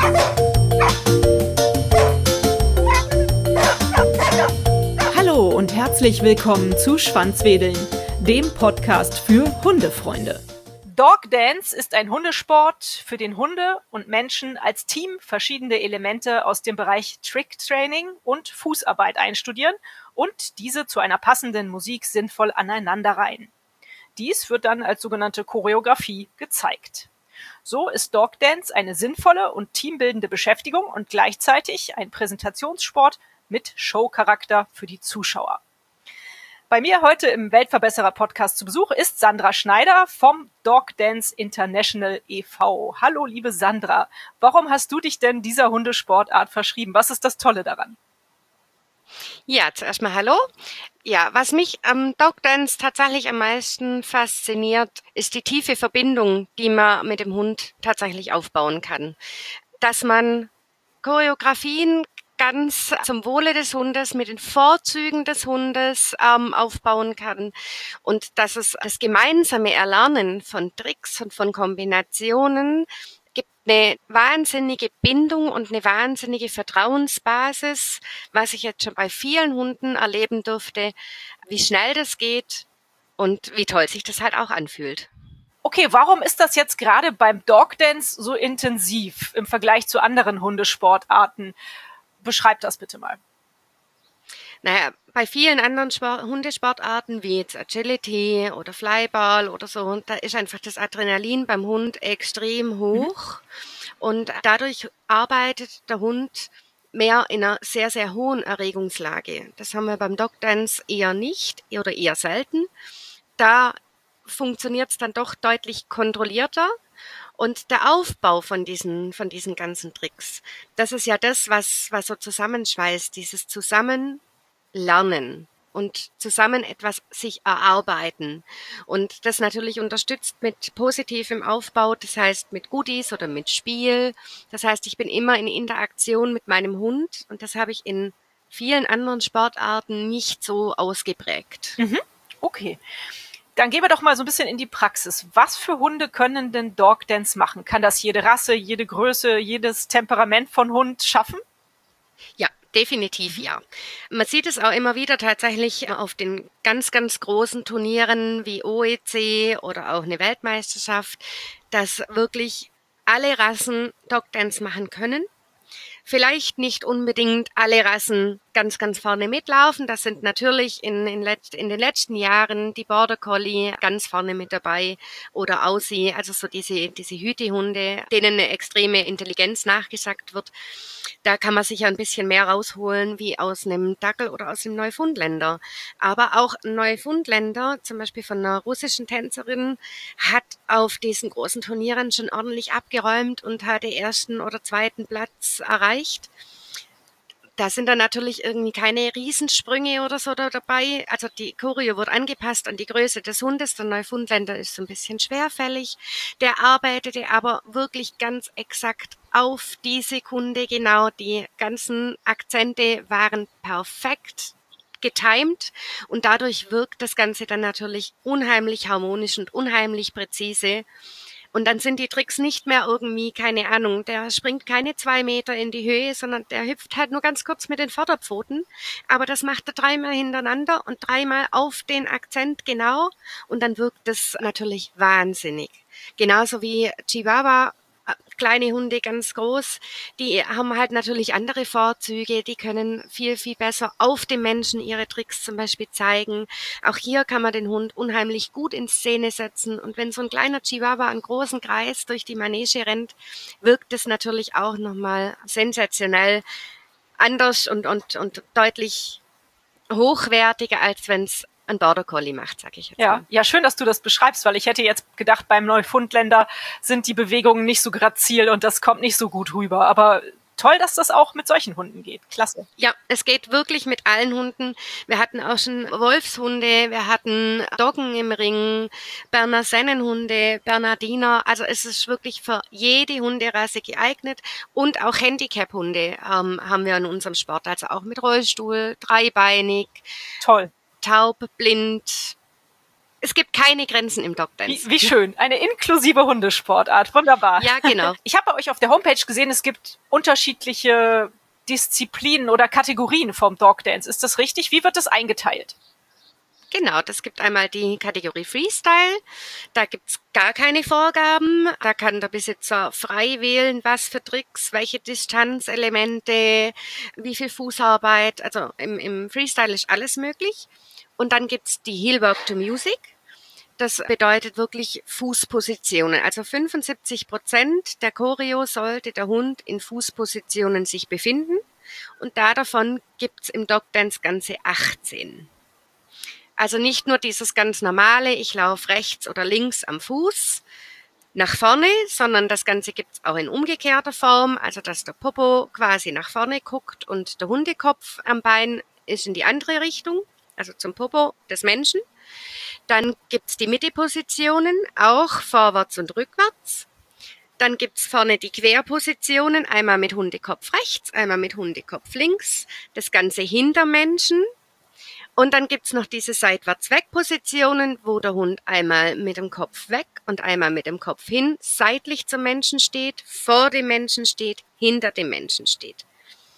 Hallo und herzlich willkommen zu Schwanzwedeln, dem Podcast für Hundefreunde. Dog Dance ist ein Hundesport, für den Hunde und Menschen als Team verschiedene Elemente aus dem Bereich Trick Training und Fußarbeit einstudieren und diese zu einer passenden Musik sinnvoll aneinanderreihen. Dies wird dann als sogenannte Choreografie gezeigt. So ist Dog Dance eine sinnvolle und teambildende Beschäftigung und gleichzeitig ein Präsentationssport mit Showcharakter für die Zuschauer. Bei mir heute im Weltverbesserer-Podcast zu Besuch ist Sandra Schneider vom Dog Dance International e.V. Hallo, liebe Sandra. Warum hast du dich denn dieser Hundesportart verschrieben? Was ist das Tolle daran? Ja, zuerst mal hallo. Ja, was mich am Dog Dance tatsächlich am meisten fasziniert, ist die tiefe Verbindung, die man mit dem Hund tatsächlich aufbauen kann. Dass man Choreografien ganz zum Wohle des Hundes, mit den Vorzügen des Hundes aufbauen kann und dass es das gemeinsame Erlernen von Tricks und von Kombinationen gibt eine wahnsinnige Bindung und eine wahnsinnige Vertrauensbasis, was ich jetzt schon bei vielen Hunden erleben durfte, wie schnell das geht und wie toll sich das halt auch anfühlt. Okay, warum ist das jetzt gerade beim Dog Dance so intensiv im Vergleich zu anderen Hundesportarten? Beschreib das bitte mal. Naja, bei vielen anderen Hundesportarten wie jetzt Agility oder Flyball oder so, da ist einfach das Adrenalin beim Hund extrem hoch und dadurch arbeitet der Hund mehr in einer sehr, sehr hohen Erregungslage. Das haben wir beim Dog Dance eher nicht oder eher selten. Da funktioniert es dann doch deutlich kontrollierter. Und der Aufbau von diesen ganzen Tricks, das ist ja das, was so zusammenschweißt, dieses Zusammenlernen und zusammen etwas sich erarbeiten. Und das natürlich unterstützt mit positivem Aufbau, das heißt mit Goodies oder mit Spiel. Das heißt, ich bin immer in Interaktion mit meinem Hund und das habe ich in vielen anderen Sportarten nicht so ausgeprägt. Okay. Dann gehen wir doch mal so ein bisschen in die Praxis. Was für Hunde können denn Dog Dance machen? Kann das jede Rasse, jede Größe, jedes Temperament von Hund schaffen? Ja, definitiv ja. Man sieht es auch immer wieder tatsächlich auf den ganz, ganz großen Turnieren wie OEC oder auch eine Weltmeisterschaft, dass wirklich alle Rassen Dog Dance machen können. Vielleicht nicht unbedingt alle Rassen ganz, ganz vorne mitlaufen. Das sind natürlich in den letzten Jahren die Border Collie ganz vorne mit dabei oder Aussie, also so diese Hütehunde, denen eine extreme Intelligenz nachgesagt wird. Da kann man sich ja ein bisschen mehr rausholen wie aus einem Dackel oder aus einem Neufundländer. Aber auch ein Neufundländer, zum Beispiel von einer russischen Tänzerin, hat auf diesen großen Turnieren schon ordentlich abgeräumt und hat den ersten oder zweiten Platz erreicht. Da sind dann natürlich irgendwie keine Riesensprünge oder so dabei. Also die Choreo wird angepasst an die Größe des Hundes. Der Neufundländer ist so ein bisschen schwerfällig. Der arbeitete aber wirklich ganz exakt auf die Sekunde genau. Die ganzen Akzente waren perfekt getimed und dadurch wirkt das Ganze dann natürlich unheimlich harmonisch und unheimlich präzise. Und dann sind die Tricks nicht mehr irgendwie, keine Ahnung, der springt keine 2 Meter in die Höhe, sondern der hüpft halt nur ganz kurz mit den Vorderpfoten. Aber das macht er 3-mal hintereinander und 3-mal auf den Akzent genau. Und dann wirkt das natürlich wahnsinnig. Genauso wie Chihuahua, kleine Hunde, ganz groß, die haben halt natürlich andere Vorzüge, die können viel, viel besser auf dem Menschen ihre Tricks zum Beispiel zeigen. Auch hier kann man den Hund unheimlich gut in Szene setzen und wenn so ein kleiner Chihuahua einen großen Kreis durch die Manege rennt, wirkt es natürlich auch nochmal sensationell anders und deutlich hochwertiger, als wenn es ein Border Collie macht, sag ich jetzt mal. Ja, schön, dass du das beschreibst, weil ich hätte jetzt gedacht, beim Neufundländer sind die Bewegungen nicht so grazil und das kommt nicht so gut rüber. Aber toll, dass das auch mit solchen Hunden geht. Klasse. Ja, es geht wirklich mit allen Hunden. Wir hatten auch schon Wolfshunde, wir hatten Doggen im Ring, Berner Sennenhunde, Bernardiner. Also es ist wirklich für jede Hunderasse geeignet. Und auch Handicap-Hunde haben wir in unserem Sport. Also auch mit Rollstuhl, dreibeinig. Toll. Taub, blind, Es gibt keine Grenzen im Dogdance. Wie schön. Eine inklusive Hundesportart. Wunderbar. Ja, genau. Ich habe bei euch auf der Homepage gesehen, es gibt unterschiedliche Disziplinen oder Kategorien vom Dogdance. Ist das richtig? Wie wird das eingeteilt? Genau, das gibt einmal die Kategorie Freestyle. Da gibt's gar keine Vorgaben. Da kann der Besitzer frei wählen, was für Tricks, welche Distanzelemente, wie viel Fußarbeit. Also im Freestyle ist alles möglich. Und dann gibt's die Heel Work to Music. Das bedeutet wirklich Fußpositionen. Also 75% der Choreo sollte der Hund in Fußpositionen sich befinden. Und davon gibt's im Dogdance ganze 18. Also nicht nur dieses ganz normale, ich laufe rechts oder links am Fuß nach vorne, sondern das Ganze gibt's auch in umgekehrter Form, also dass der Popo quasi nach vorne guckt und der Hundekopf am Bein ist in die andere Richtung, also zum Popo des Menschen. Dann gibt's die Mittepositionen, auch vorwärts und rückwärts. Dann gibt's vorne die Querpositionen, einmal mit Hundekopf rechts, einmal mit Hundekopf links, das Ganze hinter Menschen. Und dann gibt's noch diese Seitwärts-Weg-Positionen, wo der Hund einmal mit dem Kopf weg und einmal mit dem Kopf hin, seitlich zum Menschen steht, vor dem Menschen steht, hinter dem Menschen steht.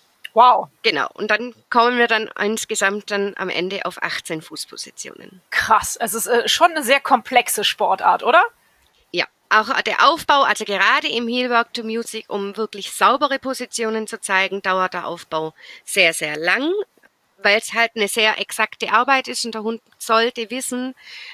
Wow. Genau. Und dann kommen wir dann insgesamt dann am Ende auf 18 Fußpositionen. Krass. Also es ist schon eine sehr komplexe Sportart, oder? Ja. Auch der Aufbau, also gerade im Heel Work to Music, um wirklich saubere Positionen zu zeigen, dauert der Aufbau sehr, sehr lang, weil es halt eine sehr exakte Arbeit ist und der Hund sollte wissen,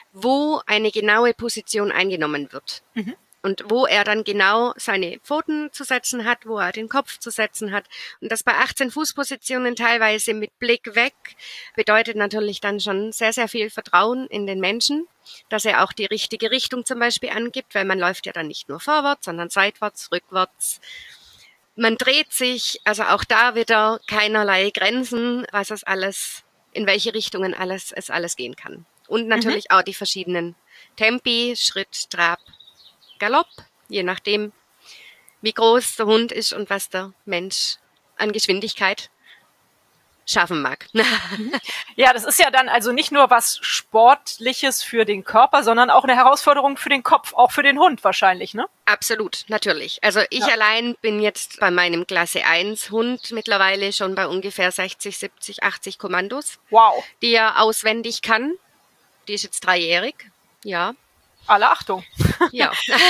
wo eine genaue Position eingenommen wird. Mhm. Und wo er dann genau seine Pfoten zu setzen hat, wo er den Kopf zu setzen hat. Und das bei 18 Fußpositionen teilweise mit Blick weg bedeutet natürlich dann schon sehr, sehr viel Vertrauen in den Menschen, dass er auch die richtige Richtung zum Beispiel angibt, weil man läuft ja dann nicht nur vorwärts, sondern seitwärts, rückwärts. Man dreht sich, also auch da wieder keinerlei Grenzen, was es alles, in welche Richtungen es alles gehen kann. Und natürlich auch die verschiedenen Tempi, Schritt, Trab, Galopp, je nachdem, wie groß der Hund ist und was der Mensch an Geschwindigkeit schaffen mag. Ja, das ist ja dann also nicht nur was Sportliches für den Körper, sondern auch eine Herausforderung für den Kopf, auch für den Hund wahrscheinlich, ne? Absolut, natürlich. Also ich allein bin jetzt bei meinem Klasse 1 Hund mittlerweile schon bei ungefähr 60, 70, 80 Kommandos. Wow. Die er auswendig kann. Die ist jetzt 3-jährig, ja. Alle Achtung. Ja.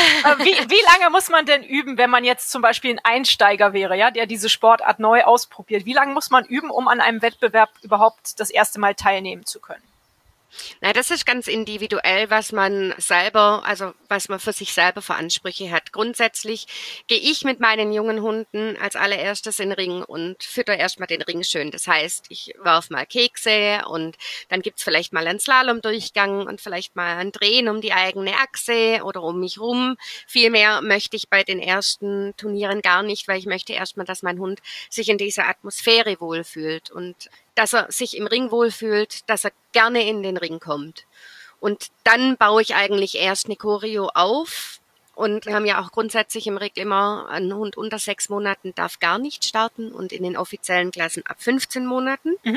Wie lange muss man denn üben, wenn man jetzt zum Beispiel ein Einsteiger wäre, ja, der diese Sportart neu ausprobiert? Wie lange muss man üben, um an einem Wettbewerb überhaupt das erste Mal teilnehmen zu können? Na, das ist ganz individuell, was man selber, also was man für sich selber für Ansprüche hat. Grundsätzlich gehe ich mit meinen jungen Hunden als allererstes in den Ring und fütter erstmal den Ring schön. Das heißt, ich werf mal Kekse und dann gibt's vielleicht mal einen Slalomdurchgang und vielleicht mal ein Drehen um die eigene Achse oder um mich rum. Viel mehr möchte ich bei den ersten Turnieren gar nicht, weil ich möchte erstmal, dass mein Hund sich in dieser Atmosphäre wohlfühlt und dass er sich im Ring wohlfühlt, dass er gerne in den Ring kommt. Und dann baue ich eigentlich erst eine Choreo auf. Und wir haben ja auch grundsätzlich im Ring immer, ein Hund unter 6 Monaten darf gar nicht starten und in den offiziellen Klassen ab 15 Monaten. Mhm.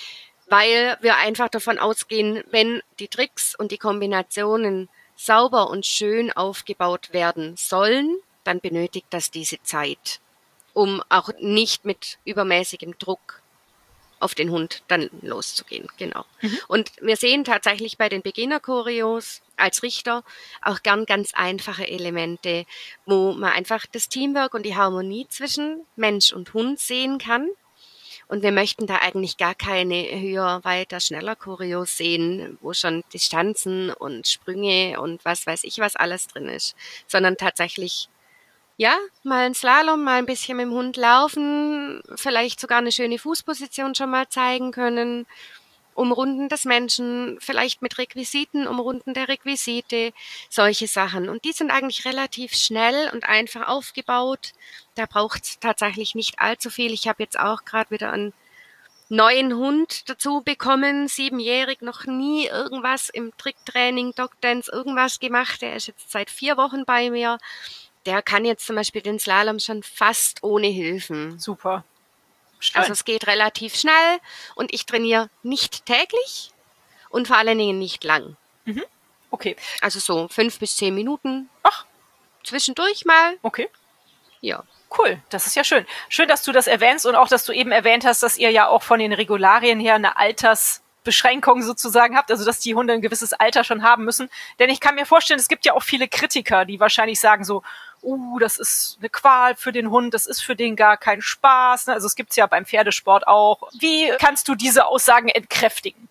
Weil wir einfach davon ausgehen, wenn die Tricks und die Kombinationen sauber und schön aufgebaut werden sollen, dann benötigt das diese Zeit, um auch nicht mit übermäßigem Druck auf den Hund dann loszugehen, genau. Mhm. Und wir sehen tatsächlich bei den Beginner-Choreos als Richter auch gern ganz einfache Elemente, wo man einfach das Teamwork und die Harmonie zwischen Mensch und Hund sehen kann. Und wir möchten da eigentlich gar keine höher, weiter, schneller Choreos sehen, wo schon Distanzen und Sprünge und was weiß ich was alles drin ist, sondern tatsächlich ja, mal ein Slalom, mal ein bisschen mit dem Hund laufen, vielleicht sogar eine schöne Fußposition schon mal zeigen können, Umrunden des Menschen, vielleicht mit Requisiten, Umrunden der Requisite, solche Sachen. Und die sind eigentlich relativ schnell und einfach aufgebaut. Da braucht es tatsächlich nicht allzu viel. Ich habe jetzt auch gerade wieder einen neuen Hund dazu bekommen, 7-jährig, noch nie irgendwas im Tricktraining, Dogdance, irgendwas gemacht. Der ist jetzt seit 4 Wochen bei mir. Der kann jetzt zum Beispiel den Slalom schon fast ohne Hilfen. Super. Schön. Also es geht relativ schnell und ich trainiere nicht täglich und vor allen Dingen nicht lang. Mhm. Okay. Also so 5 bis 10 Minuten. Ach. Zwischendurch mal. Okay. Ja. Cool, das ist ja schön. Schön, dass du das erwähnst und auch, dass du eben erwähnt hast, dass ihr ja auch von den Regularien her eine Altersbeschränkung sozusagen habt, also dass die Hunde ein gewisses Alter schon haben müssen. Denn ich kann mir vorstellen, es gibt ja auch viele Kritiker, die wahrscheinlich sagen so, das ist eine Qual für den Hund, das ist für den gar kein Spaß. Also es gibt's ja beim Pferdesport auch. Wie kannst du diese Aussagen entkräftigen?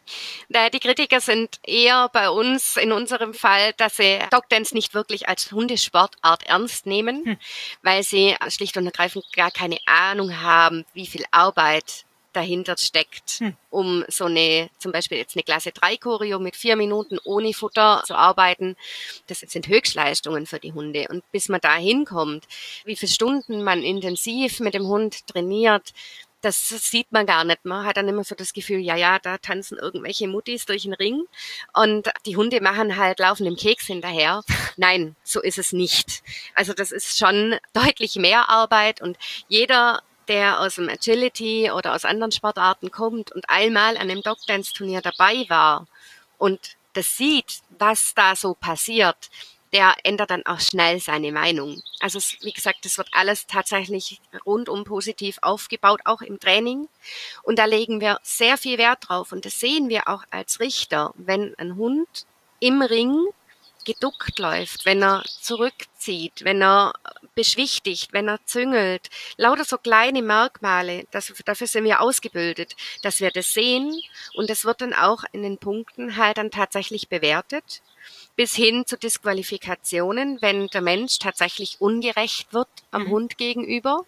Die Kritiker sind eher bei uns in unserem Fall, dass sie Dogdance nicht wirklich als Hundesportart ernst nehmen, weil sie schlicht und ergreifend gar keine Ahnung haben, wie viel Arbeit dahinter steckt, um so eine, zum Beispiel jetzt eine Klasse 3 Choreo mit 4 Minuten ohne Futter zu arbeiten. Das sind Höchstleistungen für die Hunde. Und bis man da hinkommt, wie viele Stunden man intensiv mit dem Hund trainiert, das sieht man gar nicht. Man hat dann immer so das Gefühl, ja, da tanzen irgendwelche Muttis durch den Ring und die Hunde machen halt, laufen dem Keks hinterher. Nein, so ist es nicht. Also das ist schon deutlich mehr Arbeit und jeder, der aus dem Agility oder aus anderen Sportarten kommt und einmal an einem Dogdance-Turnier dabei war und das sieht, was da so passiert, der ändert dann auch schnell seine Meinung. Also wie gesagt, das wird alles tatsächlich rundum positiv aufgebaut, auch im Training. Und da legen wir sehr viel Wert drauf. Und das sehen wir auch als Richter, wenn ein Hund im Ring geduckt läuft, wenn er zurückzieht, wenn er beschwichtigt, wenn er züngelt. Lauter so kleine Merkmale, dafür sind wir ausgebildet, dass wir das sehen. Und das wird dann auch in den Punkten halt dann tatsächlich bewertet. Bis hin zu Disqualifikationen, wenn der Mensch tatsächlich ungerecht wird am Hund gegenüber.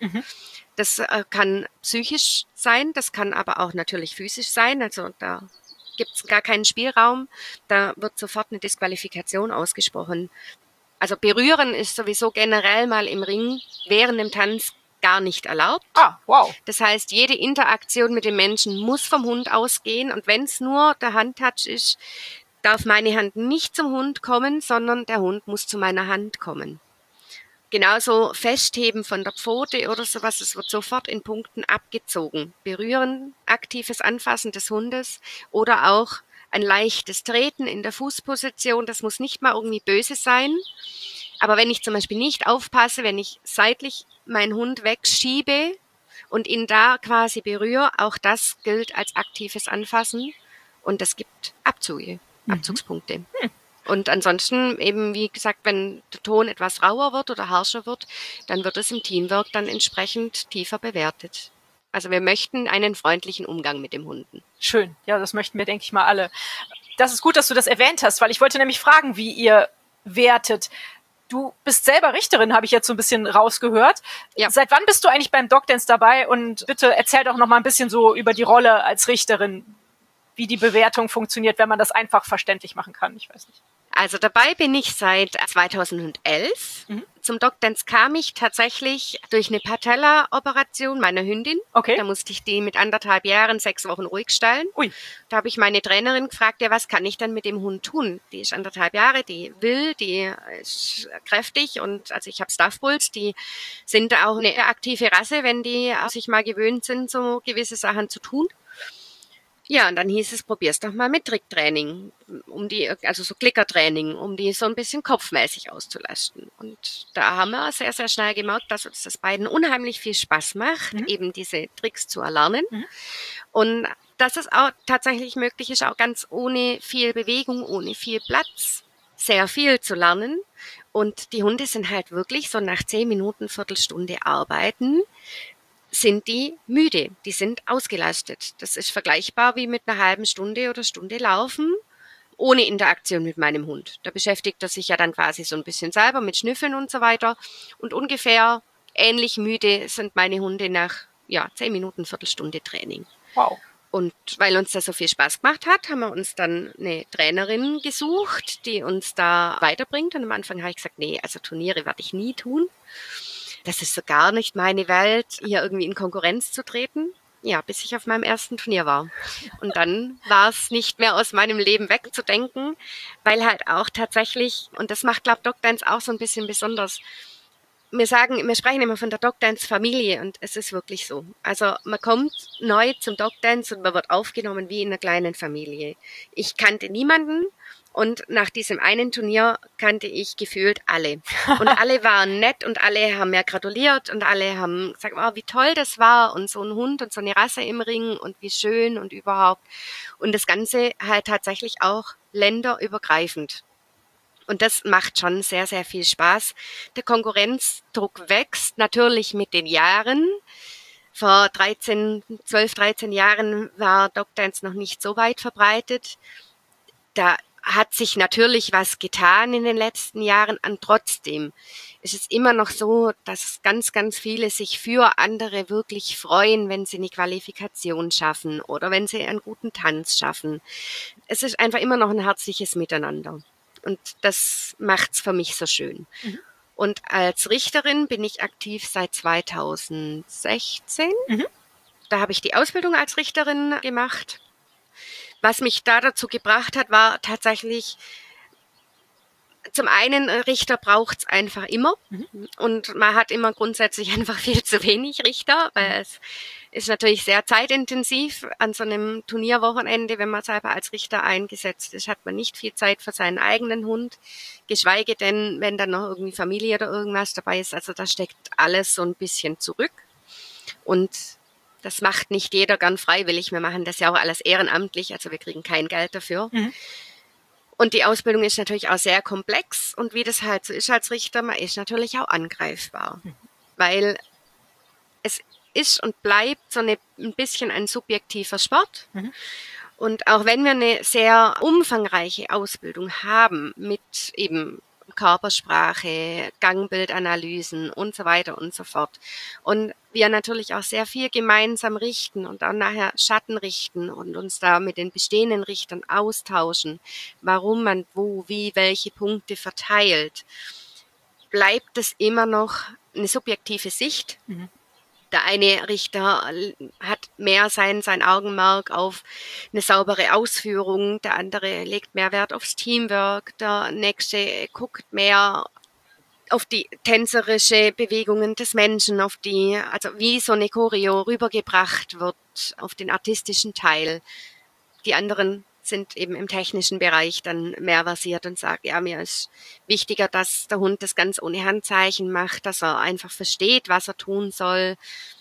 Das kann psychisch sein, das kann aber auch natürlich physisch sein. Also da gibt es gar keinen Spielraum. Da wird sofort eine Disqualifikation ausgesprochen. Also berühren ist sowieso generell mal im Ring während dem Tanz gar nicht erlaubt. Wow. Das heißt, jede Interaktion mit dem Menschen muss vom Hund ausgehen. Und wenn es nur der Handtouch ist, darf meine Hand nicht zum Hund kommen, sondern der Hund muss zu meiner Hand kommen. Genauso Festheben von der Pfote oder sowas, es wird sofort in Punkten abgezogen. Berühren, aktives Anfassen des Hundes oder auch ein leichtes Treten in der Fußposition, das muss nicht mal irgendwie böse sein. Aber wenn ich zum Beispiel nicht aufpasse, wenn ich seitlich meinen Hund wegschiebe und ihn da quasi berühre, auch das gilt als aktives Anfassen und das gibt Abzugspunkte. Und ansonsten eben, wie gesagt, wenn der Ton etwas rauer wird oder harscher wird, dann wird es im Teamwork dann entsprechend tiefer bewertet. Also wir möchten einen freundlichen Umgang mit dem Hunden. Schön, ja, das möchten wir, denke ich mal, alle. Das ist gut, dass du das erwähnt hast, weil ich wollte nämlich fragen, wie ihr wertet. Du bist selber Richterin, habe ich jetzt so ein bisschen rausgehört. Ja. Seit wann bist du eigentlich beim Dogdance dabei? Und bitte erzähl doch noch mal ein bisschen so über die Rolle als Richterin, wie die Bewertung funktioniert, wenn man das einfach verständlich machen kann. Ich weiß nicht. Also dabei bin ich seit 2011. Zum Dogdance kam ich tatsächlich durch eine Patella-Operation meiner Hündin. Okay. Da musste ich die mit 1,5 Jahren 6 Wochen ruhig stellen. Ui. Da habe ich meine Trainerin gefragt, ja, was kann ich denn mit dem Hund tun? Die ist 1,5 Jahre, die will, die ist kräftig und also ich habe Staff Bulls, die sind auch eine aktive Rasse, wenn die sich mal gewöhnt sind, so gewisse Sachen zu tun. Ja, und dann hieß es, probier's doch mal mit Tricktraining, also so Klickertraining, um die so ein bisschen kopfmäßig auszulasten. Und da haben wir sehr, sehr schnell gemerkt, dass uns das beiden unheimlich viel Spaß macht, eben diese Tricks zu erlernen. Und dass es auch tatsächlich möglich ist, auch ganz ohne viel Bewegung, ohne viel Platz, sehr viel zu lernen. Und die Hunde sind halt wirklich so nach 10 Minuten, Viertelstunde arbeiten, sind die müde, die sind ausgelastet. Das ist vergleichbar wie mit einer halben Stunde oder Stunde Laufen, ohne Interaktion mit meinem Hund. Da beschäftigt er sich ja dann quasi so ein bisschen selber mit Schnüffeln und so weiter. Und ungefähr ähnlich müde sind meine Hunde nach 10 Minuten, Viertelstunde Training. Wow. Und weil uns das so viel Spaß gemacht hat, haben wir uns dann eine Trainerin gesucht, die uns da weiterbringt. Und am Anfang habe ich gesagt, nee, also Turniere werde ich nie tun. Das ist so gar nicht meine Welt, hier irgendwie in Konkurrenz zu treten. Ja, bis ich auf meinem ersten Turnier war. Und dann war es nicht mehr aus meinem Leben wegzudenken, weil halt auch tatsächlich, und das macht, glaube ich, Dogdance auch so ein bisschen besonders. Wir sprechen immer von der Dogdance-Familie und es ist wirklich so. Also man kommt neu zum Dogdance und man wird aufgenommen wie in einer kleinen Familie. Ich kannte niemanden Und nach diesem einen Turnier kannte ich gefühlt alle. Und alle waren nett und alle haben mir gratuliert und alle haben gesagt, oh, wie toll das war und so ein Hund und so eine Rasse im Ring und wie schön und überhaupt. Und das Ganze halt tatsächlich auch länderübergreifend. Und das macht schon sehr, sehr viel Spaß. Der Konkurrenzdruck wächst natürlich mit den Jahren. Vor 12, 13 Jahren war Dogdance noch nicht so weit verbreitet. Da hat sich natürlich was getan in den letzten Jahren. Und trotzdem ist es immer noch so, dass ganz, ganz viele sich für andere wirklich freuen, wenn sie eine Qualifikation schaffen oder wenn sie einen guten Tanz schaffen. Es ist einfach immer noch ein herzliches Miteinander. Und das macht's für mich so schön. Mhm. Und als Richterin bin ich aktiv seit 2016. Mhm. Da habe ich die Ausbildung als Richterin gemacht. Was mich da dazu gebracht hat, war tatsächlich, zum einen, Richter braucht's einfach immer. Mhm. Und man hat immer grundsätzlich einfach viel zu wenig Richter, weil es ist natürlich sehr zeitintensiv. An so einem Turnierwochenende, wenn man selber als Richter eingesetzt ist, hat man nicht viel Zeit für seinen eigenen Hund. Geschweige denn, wenn dann noch irgendwie Familie oder irgendwas dabei ist. Also da steckt alles so ein bisschen zurück. Und das macht nicht jeder gern freiwillig. Wir machen das ja auch alles ehrenamtlich, also wir kriegen kein Geld dafür. Mhm. Und die Ausbildung ist natürlich auch sehr komplex. Und wie das halt so ist als Richter, man ist natürlich auch angreifbar. Mhm. Weil es ist und bleibt so ein bisschen ein subjektiver Sport. Mhm. Und auch wenn wir eine sehr umfangreiche Ausbildung haben mit eben Körpersprache, Gangbildanalysen und so weiter und so fort. Und wir natürlich auch sehr viel gemeinsam richten und dann nachher Schatten richten und uns da mit den bestehenden Richtern austauschen, warum man wo, wie, welche Punkte verteilt, bleibt es immer noch eine subjektive Sicht. Mhm. Der eine Richter hat mehr sein Augenmerk auf eine saubere Ausführung, der andere legt mehr Wert aufs Teamwork, der nächste guckt mehr auf die tänzerische Bewegungen des Menschen, auf die, also wie so eine Choreo rübergebracht wird, auf den artistischen Teil. Die anderen sind eben im technischen Bereich dann mehr versiert und sagen, ja, mir ist wichtiger, dass der Hund das ganz ohne Handzeichen macht, dass er einfach versteht, was er tun soll.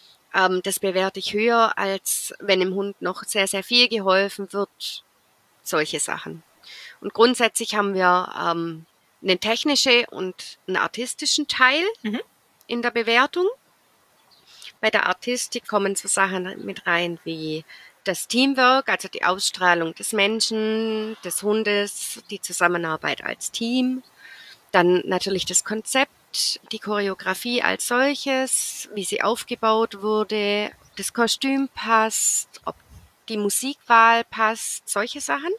Das bewerte ich höher, als wenn dem Hund noch sehr, sehr viel geholfen wird. Solche Sachen. Und grundsätzlich haben wir einen technischen und einen artistischen Teil in der Bewertung. Bei der Artistik kommen so Sachen mit rein wie das Teamwork, also die Ausstrahlung des Menschen, des Hundes, die Zusammenarbeit als Team. Dann natürlich das Konzept, die Choreografie als solches, wie sie aufgebaut wurde, das Kostüm passt, ob die Musikwahl passt, solche Sachen.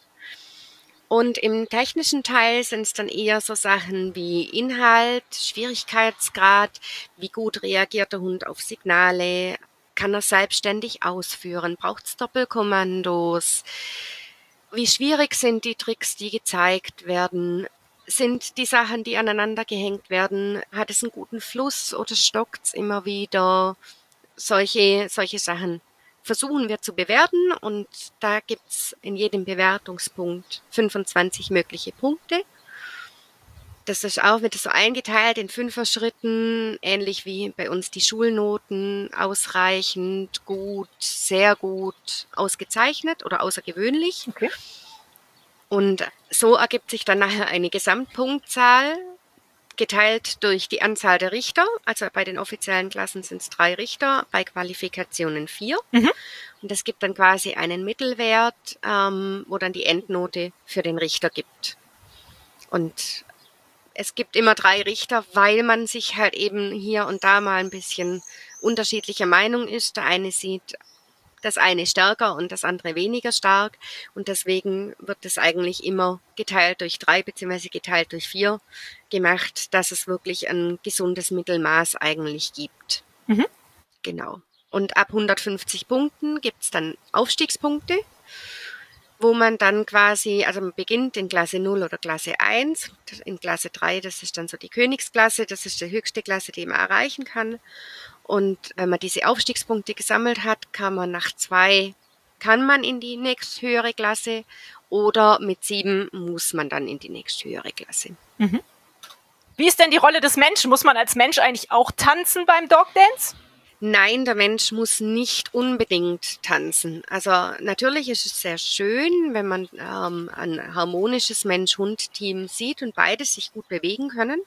Und im technischen Teil sind es dann eher so Sachen wie Inhalt, Schwierigkeitsgrad, wie gut reagiert der Hund auf Signale, kann er selbstständig ausführen, braucht es Doppelkommandos, wie schwierig sind die Tricks, die gezeigt werden, sind die Sachen, die aneinander gehängt werden, hat es einen guten Fluss oder stockt es immer wieder, solche Sachen versuchen wir zu bewerten und da gibt's in jedem Bewertungspunkt 25 mögliche Punkte. Das ist auch wieder so eingeteilt in 5er-Schritten, ähnlich wie bei uns die Schulnoten, ausreichend, gut, sehr gut, ausgezeichnet oder außergewöhnlich. Okay. Und so ergibt sich dann nachher eine Gesamtpunktzahl, geteilt durch die Anzahl der Richter. Also bei den offiziellen Klassen sind es 3 Richter, bei Qualifikationen 4. Mhm. Und das gibt dann quasi einen Mittelwert, wo dann die Endnote für den Richter gibt. Und es gibt immer 3 Richter, weil man sich halt eben hier und da mal ein bisschen unterschiedlicher Meinung ist. Der eine sieht das eine stärker und das andere weniger stark. Und deswegen wird es eigentlich immer geteilt durch 3 bzw. geteilt durch 4 gemacht, dass es wirklich ein gesundes Mittelmaß eigentlich gibt. Mhm. Genau. Und ab 150 Punkten gibt es dann Aufstiegspunkte, wo man dann quasi, also man beginnt in Klasse 0 oder Klasse 1. In Klasse 3, das ist dann so die Königsklasse, das ist die höchste Klasse, die man erreichen kann. Und wenn man diese Aufstiegspunkte gesammelt hat, kann man nach 2 in die nächsthöhere Klasse oder mit 7 muss man dann in die nächsthöhere Klasse. Mhm. Wie ist denn die Rolle des Menschen? Muss man als Mensch eigentlich auch tanzen beim Dog Dance? Nein, der Mensch muss nicht unbedingt tanzen. Also natürlich ist es sehr schön, wenn man ein harmonisches Mensch-Hund-Team sieht und beide sich gut bewegen können.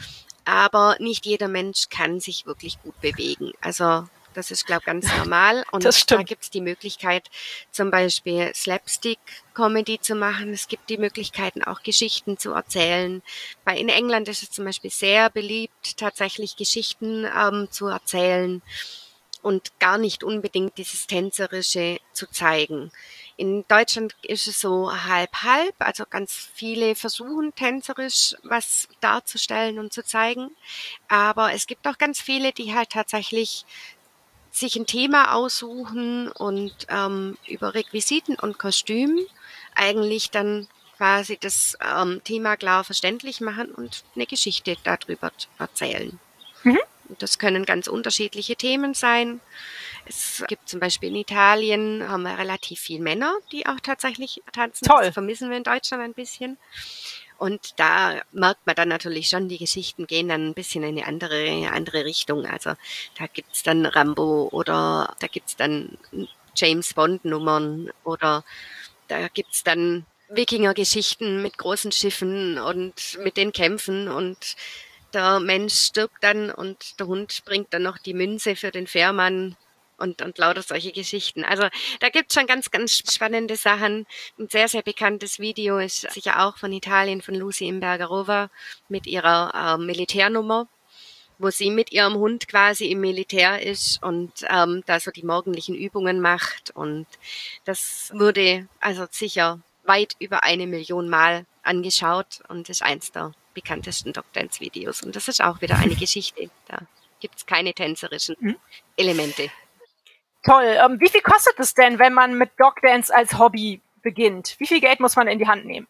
Aber nicht jeder Mensch kann sich wirklich gut bewegen. Also das ist, glaube ich, ganz normal. Und da gibt es die Möglichkeit, zum Beispiel Slapstick-Comedy zu machen. Es gibt die Möglichkeiten, auch Geschichten zu erzählen. In England ist es zum Beispiel sehr beliebt, tatsächlich Geschichten zu erzählen und gar nicht unbedingt dieses Tänzerische zu zeigen. In Deutschland ist es so halb-halb, also ganz viele versuchen tänzerisch was darzustellen und zu zeigen. Aber es gibt auch ganz viele, die halt tatsächlich sich ein Thema aussuchen und über Requisiten und Kostüm eigentlich dann quasi das Thema klar verständlich machen und eine Geschichte darüber erzählen. Mhm. Das können ganz unterschiedliche Themen sein. Es gibt zum Beispiel in Italien haben wir relativ viele Männer, die auch tatsächlich tanzen. Toll. Das vermissen wir in Deutschland ein bisschen. Und da merkt man dann natürlich schon, die Geschichten gehen dann ein bisschen in eine andere Richtung. Also da gibt's dann Rambo oder da gibt's dann James Bond Nummern oder da gibt's dann Wikinger-Geschichten mit großen Schiffen und mit den Kämpfen und der Mensch stirbt dann und der Hund bringt dann noch die Münze für den Fährmann und lauter solche Geschichten. Also da gibt's schon ganz, ganz spannende Sachen. Ein sehr, sehr bekanntes Video ist sicher auch von Italien, von Lucy Imbergarova mit ihrer Militärnummer, wo sie mit ihrem Hund quasi im Militär ist und da so die morgendlichen Übungen macht. Und das wurde also sicher weit über 1 Million Mal angeschaut und ist eins der bekanntesten Dog Dance Videos. Und das ist auch wieder eine Geschichte. Da gibt's keine tänzerischen Elemente. Toll. Wie viel kostet es denn, wenn man mit Dog Dance als Hobby beginnt? Wie viel Geld muss man in die Hand nehmen?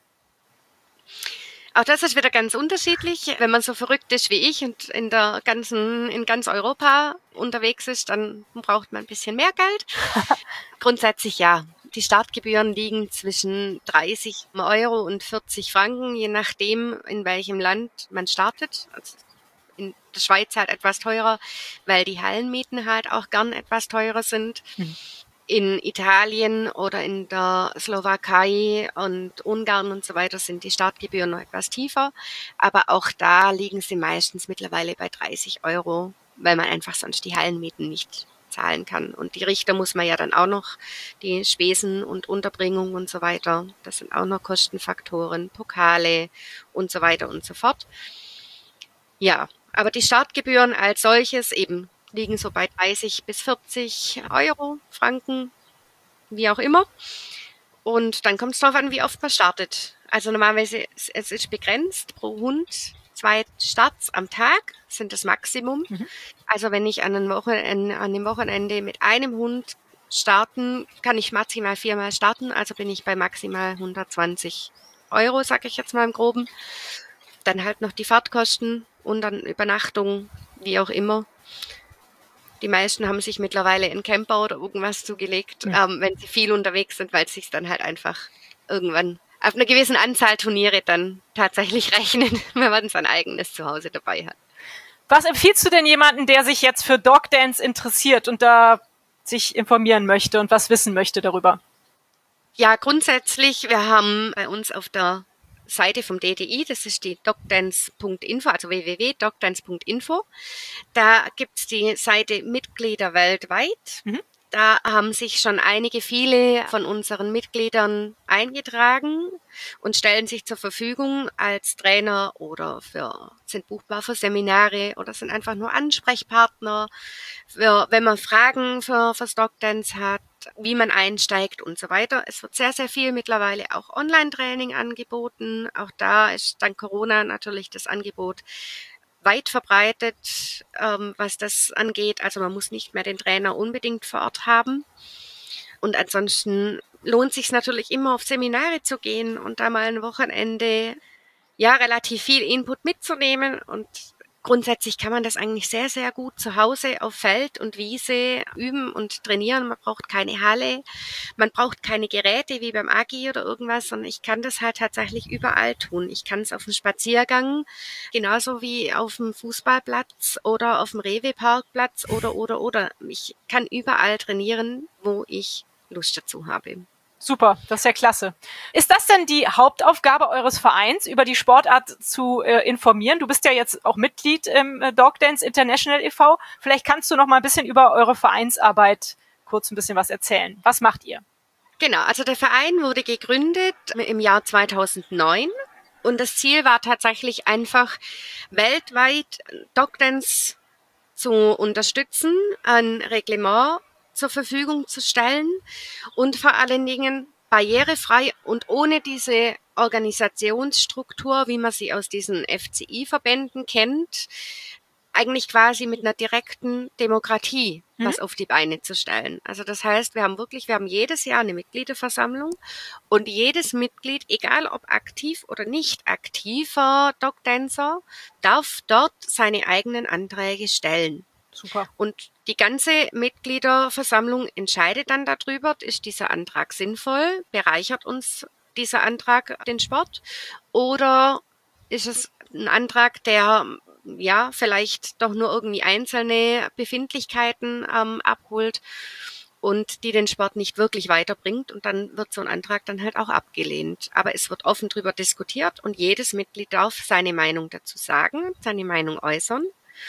Auch das ist wieder ganz unterschiedlich. Wenn man so verrückt ist wie ich und in ganz Europa unterwegs ist, dann braucht man ein bisschen mehr Geld. Grundsätzlich ja. Die Startgebühren liegen zwischen 30 Euro und 40 Franken, je nachdem, in welchem Land man startet. Also in der Schweiz halt etwas teurer, weil die Hallenmieten halt auch gern etwas teurer sind. In Italien oder in der Slowakei und Ungarn und so weiter sind die Startgebühren noch etwas tiefer. Aber auch da liegen sie meistens mittlerweile bei 30 Euro, weil man einfach sonst die Hallenmieten nicht zahlen kann. Und die Richter muss man ja dann auch noch, die Spesen und Unterbringung und so weiter, das sind auch noch Kostenfaktoren, Pokale und so weiter und so fort. Ja, aber die Startgebühren als solches eben liegen so bei 30 bis 40 Euro, Franken, wie auch immer. Und dann kommt es darauf an, wie oft man startet. Also normalerweise, es ist begrenzt pro Hund. 2 Starts am Tag sind das Maximum. Also wenn ich an einem Wochenende mit einem Hund starten, kann ich maximal 4-mal starten. Also bin ich bei maximal 120 Euro, sage ich jetzt mal im Groben. Dann halt noch die Fahrtkosten und dann Übernachtung, wie auch immer. Die meisten haben sich mittlerweile einen Camper oder irgendwas zugelegt, wenn sie viel unterwegs sind, weil es sich dann halt einfach irgendwann auf einer gewissen Anzahl Turniere dann tatsächlich rechnen, wenn man sein eigenes Zuhause dabei hat. Was empfiehlst du denn jemanden, der sich jetzt für Dog Dance interessiert und da sich informieren möchte und was wissen möchte darüber? Ja, grundsätzlich, wir haben bei uns auf der Seite vom DDI, das ist die dogdance.info, also www.dogdance.info. Da gibt's die Seite Mitglieder weltweit. Da haben sich schon viele von unseren Mitgliedern eingetragen und stellen sich zur Verfügung als Trainer oder sind buchbar für Seminare oder sind einfach nur Ansprechpartner, wenn man Fragen fürs Dog Dance hat, wie man einsteigt und so weiter. Es wird sehr, sehr viel mittlerweile auch Online-Training angeboten. Auch da ist dank Corona natürlich das Angebot weit verbreitet, was das angeht. Also man muss nicht mehr den Trainer unbedingt vor Ort haben. Und ansonsten lohnt sich natürlich immer auf Seminare zu gehen und da mal ein Wochenende relativ viel Input mitzunehmen und grundsätzlich kann man das eigentlich sehr, sehr gut zu Hause auf Feld und Wiese üben und trainieren. Man braucht keine Halle, man braucht keine Geräte wie beim Agi oder irgendwas, sondern ich kann das halt tatsächlich überall tun. Ich kann es auf dem Spaziergang, genauso wie auf dem Fußballplatz oder auf dem Rewe-Parkplatz oder. Ich kann überall trainieren, wo ich Lust dazu habe. Super, das ist ja klasse. Ist das denn die Hauptaufgabe eures Vereins, über die Sportart zu informieren? Du bist ja jetzt auch Mitglied im Dog Dance International e.V. Vielleicht kannst du noch mal ein bisschen über eure Vereinsarbeit kurz ein bisschen was erzählen. Was macht ihr? Genau, also der Verein wurde gegründet im Jahr 2009 und das Ziel war tatsächlich einfach, weltweit Dog Dance zu unterstützen, ein Reglement zur Verfügung zu stellen und vor allen Dingen barrierefrei und ohne diese Organisationsstruktur, wie man sie aus diesen FCI-Verbänden kennt, eigentlich quasi mit einer direkten Demokratie was auf die Beine zu stellen. Also das heißt, wir haben jedes Jahr eine Mitgliederversammlung und jedes Mitglied, egal ob aktiv oder nicht aktiver Dogdancer, darf dort seine eigenen Anträge stellen. Super. Und die ganze Mitgliederversammlung entscheidet dann darüber, ist dieser Antrag sinnvoll, bereichert uns dieser Antrag den Sport oder ist es ein Antrag, der ja vielleicht doch nur irgendwie einzelne Befindlichkeiten abholt und die den Sport nicht wirklich weiterbringt und dann wird so ein Antrag dann halt auch abgelehnt. Aber es wird offen drüber diskutiert und jedes Mitglied darf seine Meinung dazu sagen, seine Meinung äußern.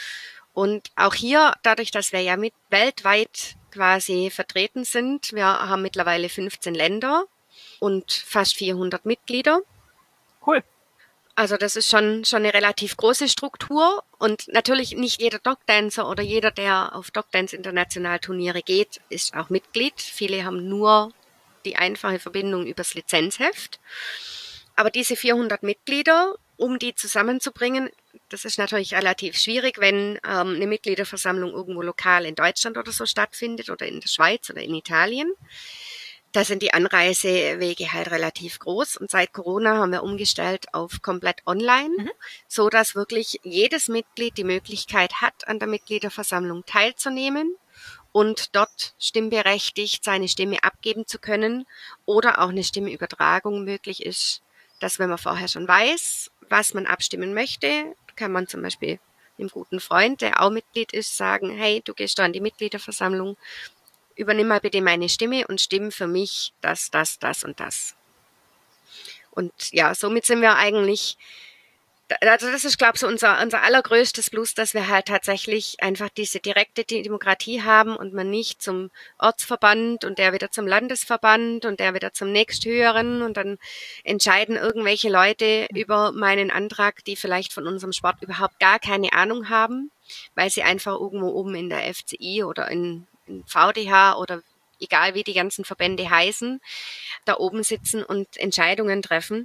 Und auch hier, dadurch, dass wir ja weltweit quasi vertreten sind, wir haben mittlerweile 15 Länder und fast 400 Mitglieder. Cool. Also das ist schon eine relativ große Struktur und natürlich nicht jeder Dogdancer oder jeder, der auf Dogdance International Turniere geht, ist auch Mitglied. Viele haben nur die einfache Verbindung übers Lizenzheft. Aber diese 400 Mitglieder, um die zusammenzubringen, das ist natürlich relativ schwierig, wenn eine Mitgliederversammlung irgendwo lokal in Deutschland oder so stattfindet oder in der Schweiz oder in Italien. Da sind die Anreisewege halt relativ groß und seit Corona haben wir umgestellt auf komplett online, so dass wirklich jedes Mitglied die Möglichkeit hat, an der Mitgliederversammlung teilzunehmen und dort stimmberechtigt seine Stimme abgeben zu können oder auch eine Stimmeübertragung möglich ist, dass wenn man vorher schon weiß, was man abstimmen möchte, kann man zum Beispiel einem guten Freund, der auch Mitglied ist, sagen, hey, du gehst da in die Mitgliederversammlung, übernimm mal bitte meine Stimme und stimm für mich das und das. Und ja, somit sind wir eigentlich, also das ist, glaube ich, so unser allergrößtes Plus, dass wir halt tatsächlich einfach diese direkte Demokratie haben und man nicht zum Ortsverband und der wieder zum Landesverband und der wieder zum nächsthöheren und dann entscheiden irgendwelche Leute über meinen Antrag, die vielleicht von unserem Sport überhaupt gar keine Ahnung haben, weil sie einfach irgendwo oben in der FCI oder in VDH oder egal wie die ganzen Verbände heißen, da oben sitzen und Entscheidungen treffen.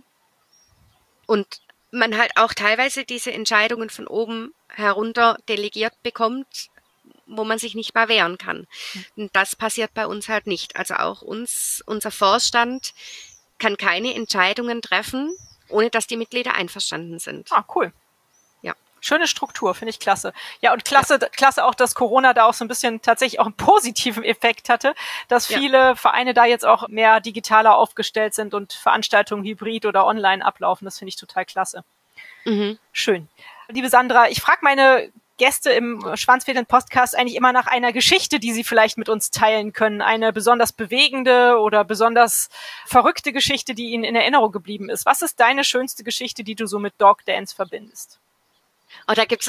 Und man halt auch teilweise diese Entscheidungen von oben herunter delegiert bekommt, wo man sich nicht mal wehren kann. Und das passiert bei uns halt nicht. Also auch unser Vorstand kann keine Entscheidungen treffen, ohne dass die Mitglieder einverstanden sind. Ah, cool. Schöne Struktur, finde ich klasse. Ja, und klasse auch, dass Corona da auch so ein bisschen tatsächlich auch einen positiven Effekt hatte, dass viele Vereine da jetzt auch mehr digitaler aufgestellt sind und Veranstaltungen hybrid oder online ablaufen. Das finde ich total klasse. Schön. Liebe Sandra, ich frage meine Gäste im Schwanzwedeln-Podcast eigentlich immer nach einer Geschichte, die sie vielleicht mit uns teilen können. Eine besonders bewegende oder besonders verrückte Geschichte, die ihnen in Erinnerung geblieben ist. Was ist deine schönste Geschichte, die du so mit Dog Dance verbindest? Oh, da gibt's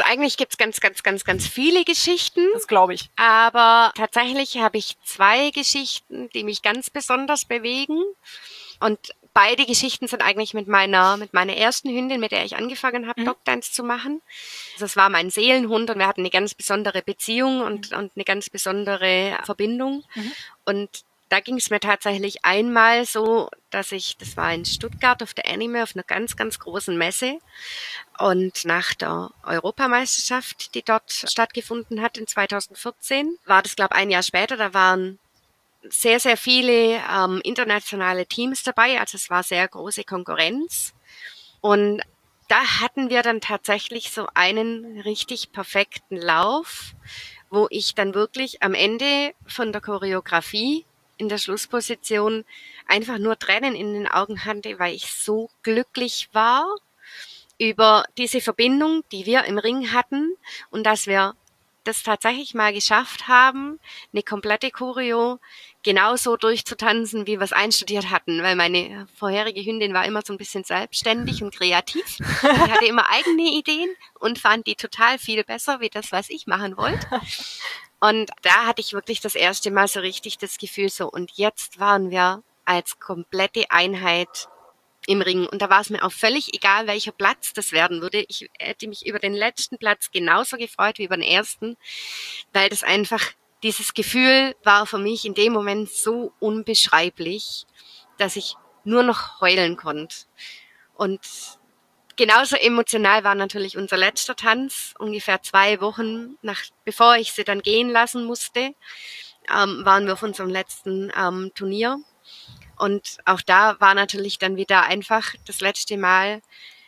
ganz viele Geschichten. Das glaube ich. Aber tatsächlich habe ich 2 Geschichten, die mich ganz besonders bewegen. Und beide Geschichten sind eigentlich mit meiner ersten Hündin, mit der ich angefangen habe, Dogdance zu machen. Also es war mein Seelenhund und wir hatten eine ganz besondere Beziehung und eine ganz besondere Verbindung. Und da ging es mir tatsächlich einmal so, das war in Stuttgart auf der Anime, auf einer ganz, ganz großen Messe. Und nach der Europameisterschaft, die dort stattgefunden hat in 2014, war das, glaube ich, ein Jahr später, da waren sehr, sehr viele internationale Teams dabei, also es war sehr große Konkurrenz. Und da hatten wir dann tatsächlich so einen richtig perfekten Lauf, wo ich dann wirklich am Ende von der Choreografie in der Schlussposition einfach nur Tränen in den Augen hatte, weil ich so glücklich war über diese Verbindung, die wir im Ring hatten und dass wir das tatsächlich mal geschafft haben, eine komplette Choreo genauso durchzutanzen, wie wir es einstudiert hatten, weil meine vorherige Hündin war immer so ein bisschen selbstständig und kreativ. Die hatte immer eigene Ideen und fand die total viel besser, wie das, was ich machen wollte. Und da hatte ich wirklich das erste Mal so richtig das Gefühl so, und jetzt waren wir als komplette Einheit im Ring. Und da war es mir auch völlig egal, welcher Platz das werden würde. Ich hätte mich über den letzten Platz genauso gefreut wie über den ersten, weil das einfach, dieses Gefühl war für mich in dem Moment so unbeschreiblich, dass ich nur noch heulen konnte. Und genauso emotional war natürlich unser letzter Tanz. Ungefähr 2 Wochen bevor ich sie dann gehen lassen musste, waren wir auf unserem letzten Turnier. Und auch da war natürlich dann wieder einfach das letzte Mal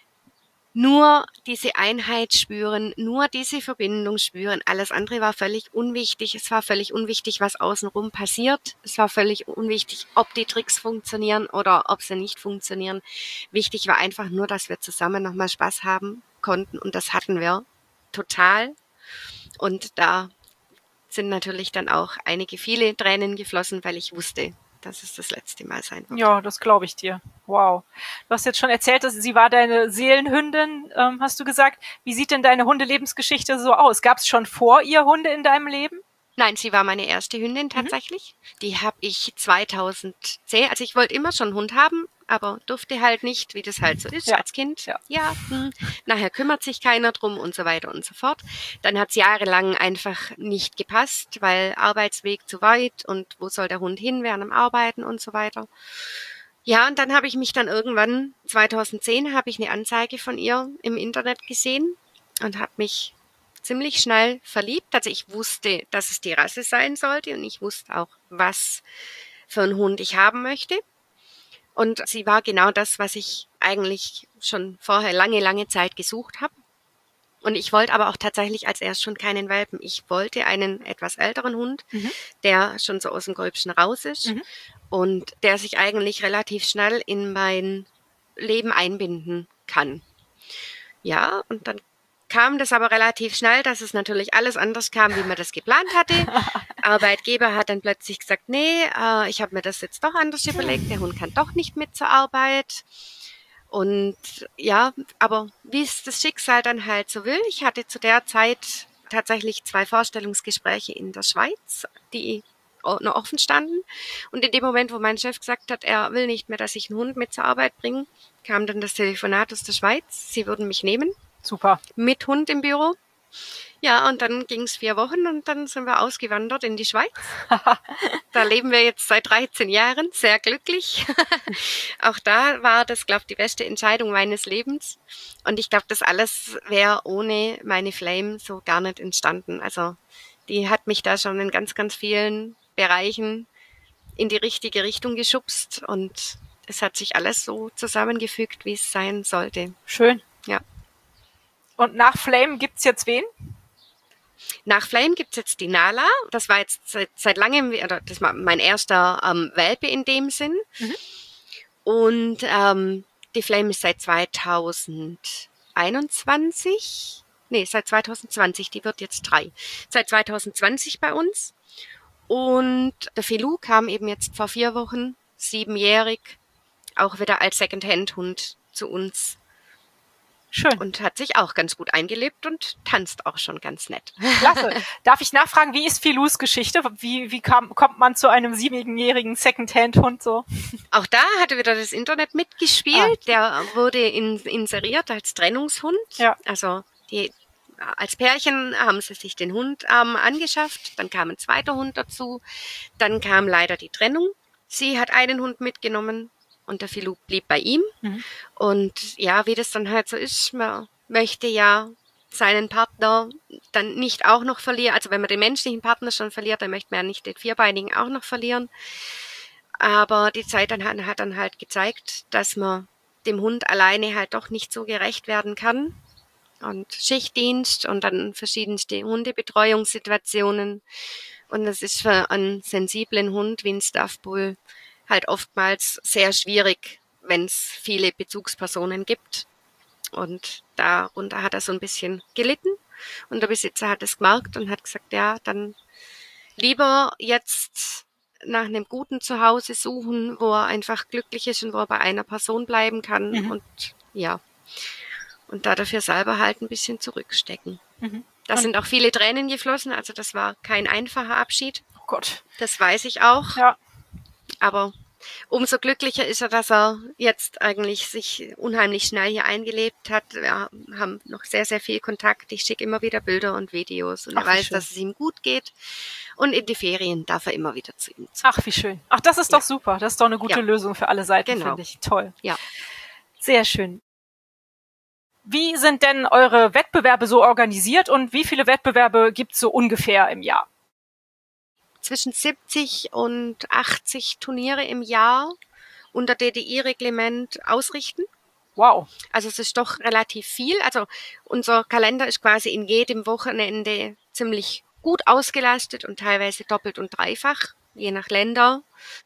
nur diese Einheit spüren, nur diese Verbindung spüren. Alles andere war völlig unwichtig. Es war völlig unwichtig, was außenrum passiert. Es war völlig unwichtig, ob die Tricks funktionieren oder ob sie nicht funktionieren. Wichtig war einfach nur, dass wir zusammen nochmal Spaß haben konnten. Und das hatten wir total. Und da sind natürlich dann auch viele Tränen geflossen, weil ich wusste, dass es das letzte Mal sein wird. Ja, das glaube ich dir. Wow. Du hast jetzt schon erzählt, dass sie war deine Seelenhündin, hast du gesagt. Wie sieht denn deine Hundelebensgeschichte so aus? Gab es schon vor ihr Hunde in deinem Leben? Nein, sie war meine erste Hündin tatsächlich. Die habe ich 2010, also ich wollte immer schon einen Hund haben, aber durfte halt nicht, wie das halt so ist als Kind. Nachher kümmert sich keiner drum und so weiter und so fort. Dann hat es jahrelang einfach nicht gepasst, weil Arbeitsweg zu weit und wo soll der Hund hin während dem Arbeiten und so weiter. Ja, und dann habe ich mich dann irgendwann, 2010, habe ich eine Anzeige von ihr im Internet gesehen und habe mich ziemlich schnell verliebt. Also ich wusste, dass es die Rasse sein sollte und ich wusste auch, was für einen Hund ich haben möchte. Und sie war genau das, was ich eigentlich schon vorher lange Zeit gesucht habe. Und ich wollte aber auch tatsächlich als erst schon keinen Welpen. Ich wollte einen etwas älteren Hund, der schon so aus dem Gröbsten raus ist und der sich eigentlich relativ schnell in mein Leben einbinden kann. Ja, und dann kam das aber relativ schnell, dass es natürlich alles anders kam, wie man das geplant hatte. Arbeitgeber hat dann plötzlich gesagt, nee, ich habe mir das jetzt doch anders überlegt, der Hund kann doch nicht mit zur Arbeit. Und ja, aber wie es das Schicksal dann halt so will, ich hatte zu der Zeit tatsächlich 2 Vorstellungsgespräche in der Schweiz, die noch offen standen. Und in dem Moment, wo mein Chef gesagt hat, er will nicht mehr, dass ich einen Hund mit zur Arbeit bringe, kam dann das Telefonat aus der Schweiz, sie würden mich nehmen. Super. Mit Hund im Büro. Ja, und dann ging es 4 Wochen und dann sind wir ausgewandert in die Schweiz. Da leben wir jetzt seit 13 Jahren, sehr glücklich. Auch da war das, glaube ich, die beste Entscheidung meines Lebens. Und ich glaube, das alles wäre ohne meine Flame so gar nicht entstanden. Also die hat mich da schon in ganz vielen Bereichen in die richtige Richtung geschubst und es hat sich alles so zusammengefügt, wie es sein sollte. Schön. Ja. Und nach Flame gibt's jetzt wen? Nach Flame gibt's jetzt die Nala. Das war jetzt seit langem, oder das war mein erster Welpe in dem Sinn. Und die Flame ist seit 2021, seit 2020, die wird jetzt 3. Seit 2020 bei uns. Und der Filou kam eben jetzt vor 4 Wochen, 7-jährig, auch wieder als Second-Hand-Hund zu uns. Schön. Und hat sich auch ganz gut eingelebt und tanzt auch schon ganz nett. Klasse. Darf ich nachfragen, wie ist Filous Geschichte? Wie kommt man zu einem 7-jährigen Second-Hand-Hund so? Auch da hatte wieder das Internet mitgespielt. Der wurde inseriert als Trennungshund. Ja. Also als Pärchen haben sie sich den Hund angeschafft. Dann kam ein zweiter Hund dazu. Dann kam leider die Trennung. Sie hat einen Hund mitgenommen. Und der Filou blieb bei ihm. Und ja, wie das dann halt so ist, man möchte ja seinen Partner dann nicht auch noch verlieren. Also wenn man den menschlichen Partner schon verliert, dann möchte man ja nicht den Vierbeinigen auch noch verlieren. Aber die Zeit hat dann halt gezeigt, dass man dem Hund alleine halt doch nicht so gerecht werden kann. Und Schichtdienst und dann verschiedenste Hundebetreuungssituationen. Und das ist für einen sensiblen Hund wie ein Staff Bull halt oftmals sehr schwierig, wenn es viele Bezugspersonen gibt. Und darunter hat er so ein bisschen gelitten. Und der Besitzer hat es gemerkt und hat gesagt, ja, dann lieber jetzt nach einem guten Zuhause suchen, wo er einfach glücklich ist und wo er bei einer Person bleiben kann. Und ja, und da dafür selber halt ein bisschen zurückstecken. Da sind auch viele Tränen geflossen, also das war kein einfacher Abschied. Oh Gott. Das weiß ich auch. Ja. Aber umso glücklicher ist er, dass er jetzt eigentlich sich unheimlich schnell hier eingelebt hat. Wir haben noch sehr, sehr viel Kontakt. Ich schicke immer wieder Bilder und Videos und er weiß, dass es ihm gut geht. Und in die Ferien darf er immer wieder zu ihm. Ach, wie schön. Ach, das ist doch super. Das ist doch eine gute Lösung für alle Seiten, finde ich. Toll. Ja. Sehr schön. Wie sind denn eure Wettbewerbe so organisiert und wie viele Wettbewerbe gibt es so ungefähr im Jahr? Zwischen 70 und 80 Turniere im Jahr unter DDI-Reglement ausrichten. Wow. Also es ist doch relativ viel. Also unser Kalender ist quasi in jedem Wochenende ziemlich gut ausgelastet und teilweise doppelt und dreifach, je nach Länder.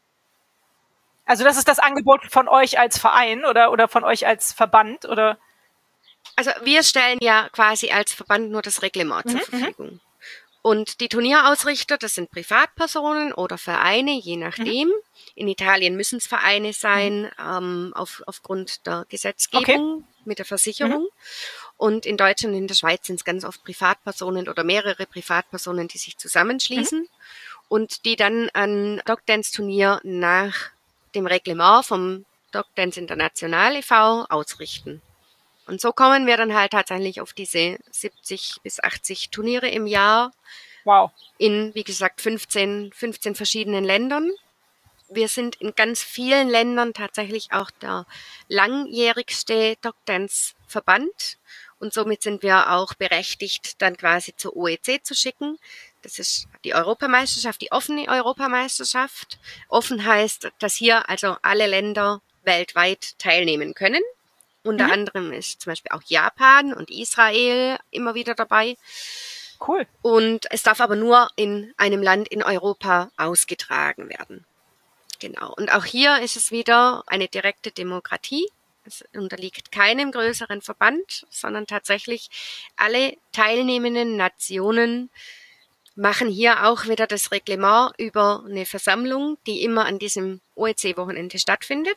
Also das ist das Angebot von euch als Verein oder von euch als Verband, oder? Also wir stellen ja quasi als Verband nur das Reglement zur Verfügung. Und die Turnierausrichter, das sind Privatpersonen oder Vereine, je nachdem. In Italien müssen es Vereine sein, aufgrund der Gesetzgebung mit der Versicherung. Und in Deutschland und in der Schweiz sind es ganz oft Privatpersonen oder mehrere Privatpersonen, die sich zusammenschließen und die dann ein Dog-Dance-Turnier nach dem Reglement vom Dog-Dance International e.V. ausrichten. Und so kommen wir dann halt tatsächlich auf diese 70 bis 80 Turniere im Jahr. Wow. In, wie gesagt, 15 verschiedenen Ländern. Wir sind in ganz vielen Ländern tatsächlich auch der langjährigste Dog-Dance-Verband. Und somit sind wir auch berechtigt, dann quasi zur OEC zu schicken. Das ist die Europameisterschaft, die offene Europameisterschaft. Offen heißt, dass hier also alle Länder weltweit teilnehmen können. Unter anderem ist zum Beispiel auch Japan und Israel immer wieder dabei. Cool. Und es darf aber nur in einem Land in Europa ausgetragen werden. Genau. Und auch hier ist es wieder eine direkte Demokratie. Es unterliegt keinem größeren Verband, sondern tatsächlich alle teilnehmenden Nationen machen hier auch wieder das Reglement über eine Versammlung, die immer an diesem OEC-Wochenende stattfindet.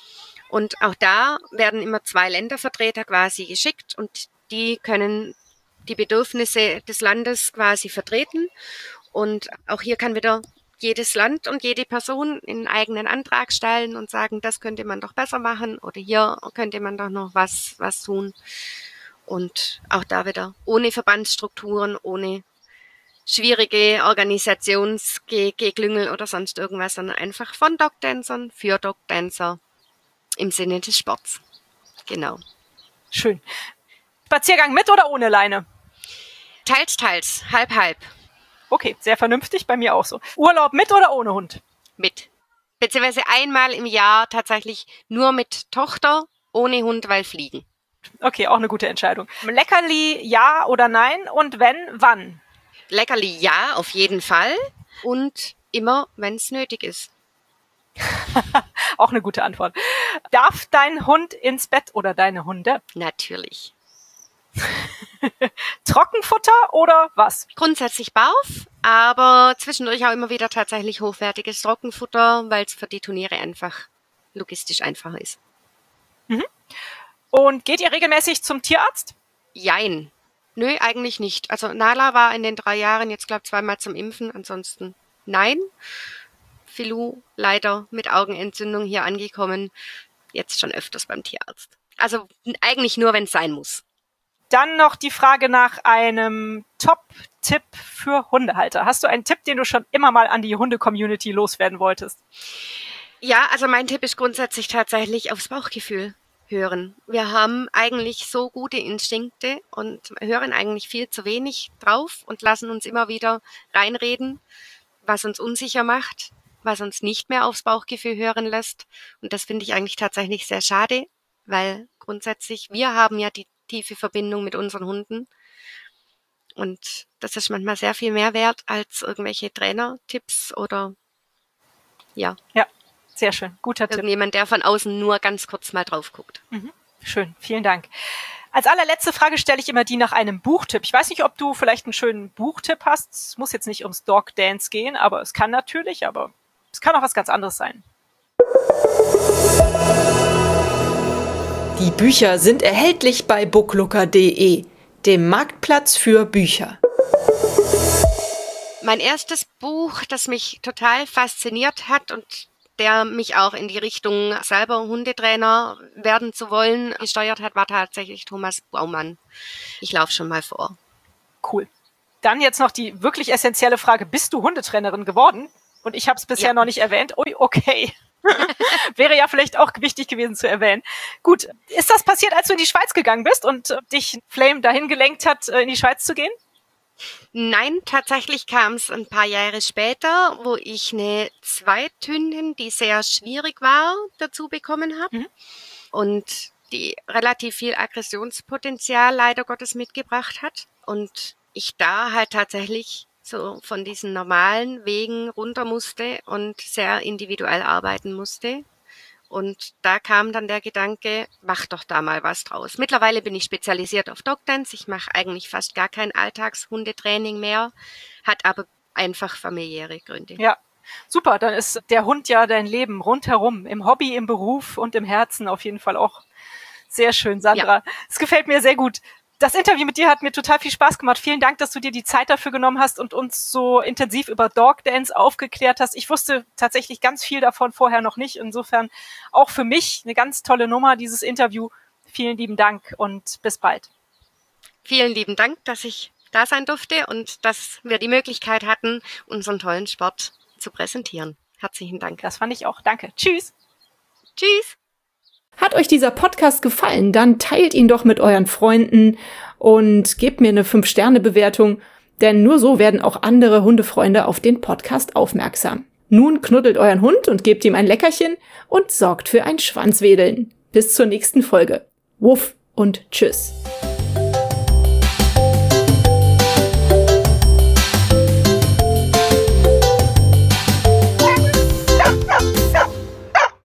Und auch da werden immer 2 Ländervertreter quasi geschickt und die können die Bedürfnisse des Landes quasi vertreten. Und auch hier kann wieder jedes Land und jede Person einen eigenen Antrag stellen und sagen, das könnte man doch besser machen oder hier könnte man doch noch was tun. Und auch da wieder ohne Verbandsstrukturen, ohne schwierige Organisationsgeklüngel oder sonst irgendwas, sondern einfach von Dog-Dancern für Dog-Dancer. Im Sinne des Sports. Genau. Schön. Spaziergang mit oder ohne Leine? Teils, teils. Halb, halb. Okay, sehr vernünftig. Bei mir auch so. Urlaub mit oder ohne Hund? Mit. Beziehungsweise einmal im Jahr tatsächlich nur mit Tochter, ohne Hund, weil Fliegen. Okay, auch eine gute Entscheidung. Leckerli, ja oder nein? Und wenn, wann? Leckerli, ja, auf jeden Fall. Und immer, wenn es nötig ist. Auch eine gute Antwort. Darf dein Hund ins Bett oder deine Hunde? Natürlich. Trockenfutter oder was? Grundsätzlich Barf, aber zwischendurch auch immer wieder tatsächlich hochwertiges Trockenfutter, weil es für die Turniere einfach logistisch einfacher ist. Und geht ihr regelmäßig zum Tierarzt? Jein. Nö, eigentlich nicht. Also Nala war in den 3 Jahren jetzt, glaube ich, 2-mal zum Impfen, ansonsten nein. Filou leider mit Augenentzündung hier angekommen, jetzt schon öfters beim Tierarzt. Also eigentlich nur, wenn es sein muss. Dann noch die Frage nach einem Top-Tipp für Hundehalter. Hast du einen Tipp, den du schon immer mal an die Hunde-Community loswerden wolltest? Ja, also mein Tipp ist grundsätzlich tatsächlich aufs Bauchgefühl hören. Wir haben eigentlich so gute Instinkte und hören eigentlich viel zu wenig drauf und lassen uns immer wieder reinreden, was uns unsicher macht, was uns nicht mehr aufs Bauchgefühl hören lässt. Und das finde ich eigentlich tatsächlich sehr schade. weil grundsätzlich wir haben ja die tiefe Verbindung mit unseren Hunden. Und das ist manchmal sehr viel mehr wert als irgendwelche Trainertipps oder ja. Ja, sehr schön. Guter Tipp. Irgendjemand, der von außen nur ganz kurz mal drauf guckt. Schön, vielen Dank. Als allerletzte Frage stelle ich immer die nach einem Buchtipp. Ich weiß nicht, ob du vielleicht einen schönen Buchtipp hast. Es muss jetzt nicht ums Dog Dance gehen, aber es kann natürlich, aber es kann auch was ganz anderes sein. Die Bücher sind erhältlich bei booklooker.de, dem Marktplatz für Bücher. Mein erstes Buch, das mich total fasziniert hat und der mich auch in die Richtung selber Hundetrainer werden zu wollen gesteuert hat, war tatsächlich Thomas Baumann. Ich laufe schon mal vor. Cool. Dann jetzt noch die wirklich essentielle Frage, bist du Hundetrainerin geworden? Und ich habe es bisher noch nicht erwähnt. Ui, okay. Wäre ja vielleicht auch wichtig gewesen zu erwähnen. Gut, ist das passiert, als du in die Schweiz gegangen bist und dich Flame dahin gelenkt hat, in die Schweiz zu gehen? Nein, tatsächlich kam es ein paar Jahre später, wo ich eine Zweithündin, die sehr schwierig war, dazu bekommen habe und die relativ viel Aggressionspotenzial leider Gottes mitgebracht hat. Und ich da halt tatsächlich so von diesen normalen Wegen runter musste und sehr individuell arbeiten musste. Und da kam dann der Gedanke, mach doch da mal was draus. Mittlerweile bin ich spezialisiert auf Dog Dance. Ich mache eigentlich fast gar kein Alltagshundetraining mehr, hat aber einfach familiäre Gründe. Ja, super. Dann ist der Hund ja dein Leben rundherum, im Hobby, im Beruf und im Herzen auf jeden Fall auch. Sehr schön, Sandra. Es gefällt mir sehr gut. Das Interview mit dir hat mir total viel Spaß gemacht. Vielen Dank, dass du dir die Zeit dafür genommen hast und uns so intensiv über Dog Dance aufgeklärt hast. Ich wusste tatsächlich ganz viel davon vorher noch nicht. Insofern auch für mich eine ganz tolle Nummer, dieses Interview. Vielen lieben Dank und bis bald. Vielen lieben Dank, dass ich da sein durfte und dass wir die Möglichkeit hatten, unseren tollen Sport zu präsentieren. Herzlichen Dank. Das fand ich auch. Danke. Tschüss. Tschüss. Hat euch dieser Podcast gefallen, dann teilt ihn doch mit euren Freunden und gebt mir eine 5-Sterne-Bewertung, denn nur so werden auch andere Hundefreunde auf den Podcast aufmerksam. Nun knuddelt euren Hund und gebt ihm ein Leckerchen und sorgt für ein Schwanzwedeln. Bis zur nächsten Folge. Wuff und tschüss.